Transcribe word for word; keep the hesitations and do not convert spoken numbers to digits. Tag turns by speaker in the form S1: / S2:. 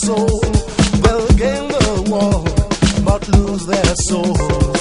S1: soul. They'll gain the war, but lose their souls.